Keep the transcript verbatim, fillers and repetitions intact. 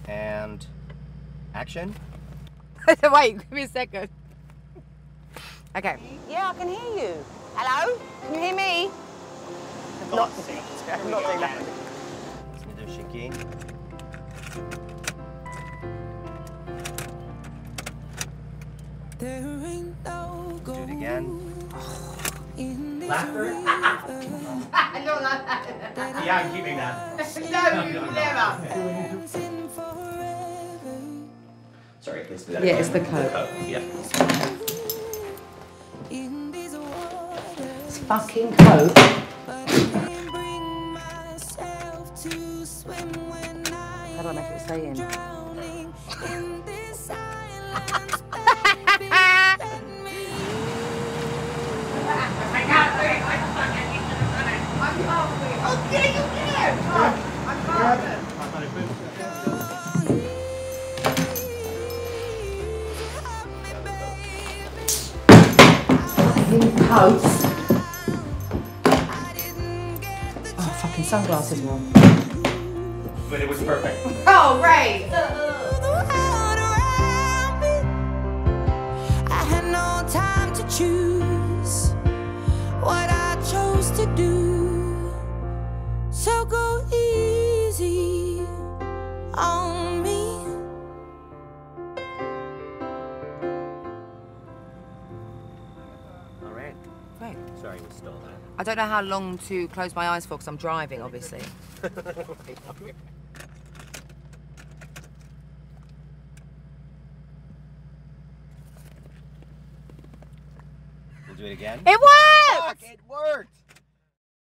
And action. Wait, give me a second. Okay. Yeah, I can hear you. Hello? Can you hear me? I'm not, I'm not doing that. Let's do shaky. Do it again. Laughter? No, no, Yeah, I'm keeping that. no, never. Sorry, let's do that. Yeah, again. it's the code. code. Yeah. It's fucking coat. How do I make it stay in? Okay, you can. I'm confident. Coats. Oh, fucking sunglasses one. But it was perfect. Oh, right. I had no time to choose what I chose to do. So go easy on me. All right. Great. Sorry, we stole that. I don't know how long to close my eyes for because I'm driving, obviously. We'll do it again. It worked! Fuck, it worked!